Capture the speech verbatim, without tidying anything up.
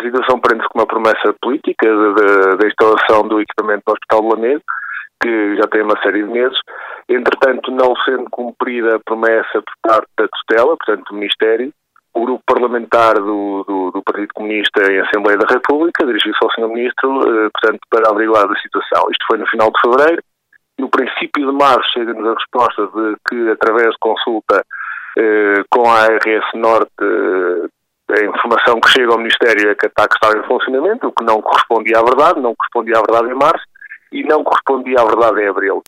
situação prende-se com uma promessa política da instalação do equipamento no Hospital de Lamego, que já tem uma série de meses. Entretanto, não sendo cumprida a promessa por parte da tutela, portanto do Ministério, o grupo parlamentar do, do, do Partido Comunista em Assembleia da República dirigiu-se ao senhor Ministro, eh, portanto, para averiguar a situação. Isto foi no final de fevereiro. No princípio de março chega-nos a resposta de que, através de consulta eh, com a A R S Norte, eh, a informação que chega ao Ministério é que a TAC estava em funcionamento, o que não correspondia à verdade, não correspondia à verdade em março e não correspondia à verdade em abril.